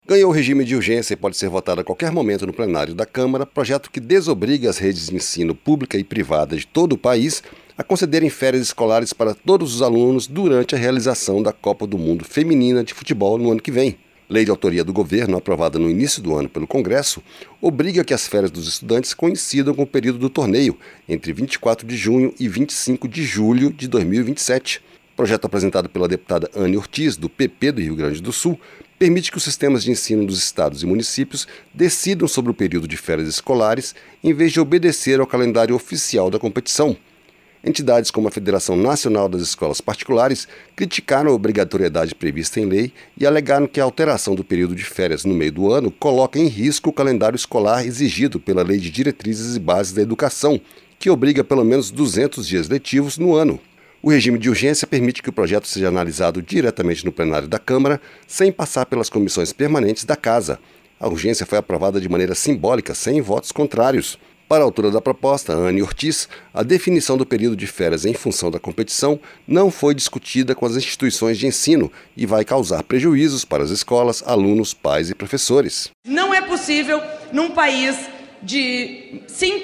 Ganhou o regime de urgência e pode ser votado a qualquer momento no plenário da Câmara, projeto que desobriga as redes de ensino pública e privada de todo o país a concederem férias escolares para todos os alunos durante a realização da Copa do Mundo Feminina de Futebol no ano que vem. Lei de autoria do governo, aprovada no início do ano pelo Congresso, obriga que as férias dos estudantes coincidam com o período do torneio, entre 24 de junho e 25 de julho de 2027. O projeto apresentado pela deputada Anne Ortiz, do PP do Rio Grande do Sul, permite que os sistemas de ensino dos estados e municípios decidam sobre o período de férias escolares em vez de obedecer ao calendário oficial da competição. Entidades como a Federação Nacional das Escolas Particulares criticaram a obrigatoriedade prevista em lei e alegaram que a alteração do período de férias no meio do ano coloca em risco o calendário escolar exigido pela Lei de Diretrizes e Bases da Educação, que obriga pelo menos 200 dias letivos no ano. O regime de urgência permite que o projeto seja analisado diretamente no plenário da Câmara, sem passar pelas comissões permanentes da Casa. A urgência foi aprovada de maneira simbólica, sem votos contrários. Para a autora da proposta, Anne Ortiz, a definição do período de férias em função da competição não foi discutida com as instituições de ensino e vai causar prejuízos para as escolas, alunos, pais e professores. Não é possível, num país de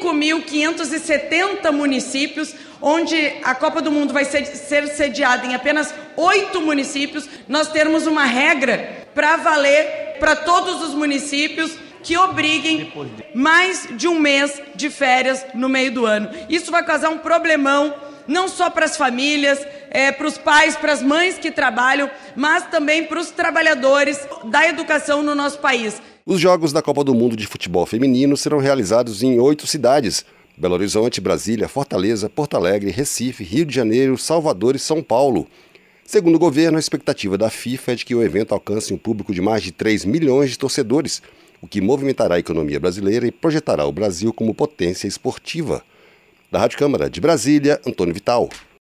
5.570 municípios, onde a Copa do Mundo vai ser sediada em apenas 8 municípios, nós termos uma regra para valer para todos os municípios que obriguem mais de um mês de férias no meio do ano. Isso vai causar um problemão, não só para as famílias, para os pais, para as mães que trabalham, mas também para os trabalhadores da educação no nosso país. Os Jogos da Copa do Mundo de Futebol Feminino serão realizados em 8 cidades: Belo Horizonte, Brasília, Fortaleza, Porto Alegre, Recife, Rio de Janeiro, Salvador e São Paulo. Segundo o governo, a expectativa da FIFA é de que o evento alcance um público de mais de 3 milhões de torcedores, o que movimentará a economia brasileira e projetará o Brasil como potência esportiva. Da Rádio Câmara de Brasília, Antônio Vital.